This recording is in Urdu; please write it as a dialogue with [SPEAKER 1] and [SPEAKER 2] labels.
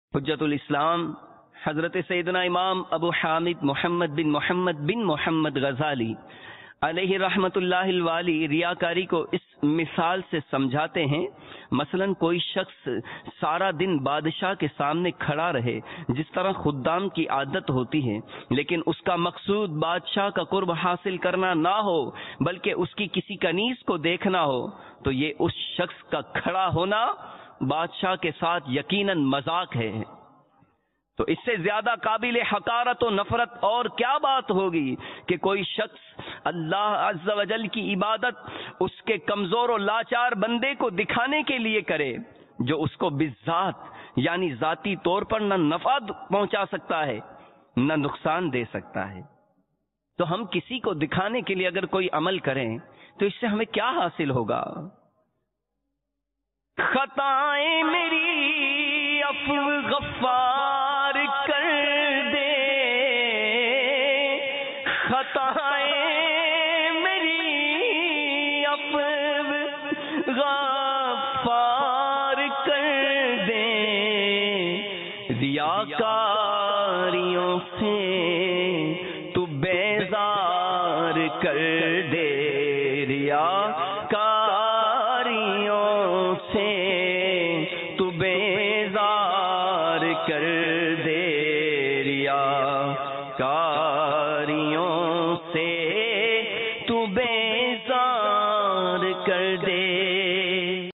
[SPEAKER 1] حجت الاسلام حضرت سیدنا امام ابو حامد محمد بن محمد غزالی علیہ رحمت اللہ الوالی ریاکاری کو اس مثال سے سمجھاتے ہیں. مثلا کوئی شخص سارا دن بادشاہ کے سامنے کھڑا رہے، جس طرح خدام کی عادت ہوتی ہے، لیکن اس کا مقصود بادشاہ کا قرب حاصل کرنا نہ ہو بلکہ اس کی کسی کنیز کو دیکھنا ہو، تو یہ اس شخص کا کھڑا ہونا بادشاہ کے ساتھ یقیناً مذاق ہے. تو اس سے زیادہ قابل حقارت و نفرت اور کیا بات ہوگی کہ کوئی شخص اللہ عز و جل کی عبادت اس کے کمزور و لاچار بندے کو دکھانے کے لیے کرے، جو اس کو بالذات یعنی ذاتی طور پر نہ نفع پہنچا سکتا ہے نہ نقصان دے سکتا ہے. تو ہم کسی کو دکھانے کے لیے اگر کوئی عمل کریں تو اس سے ہمیں کیا حاصل ہوگا؟ خطائیں میری عفو غفار کر دے، خطائیں میری عفو غفار کر دے، ریاکاریوں سے تو بیزار کر دے، ریاکاریوں سے تو بیزار کر دے، ریاکار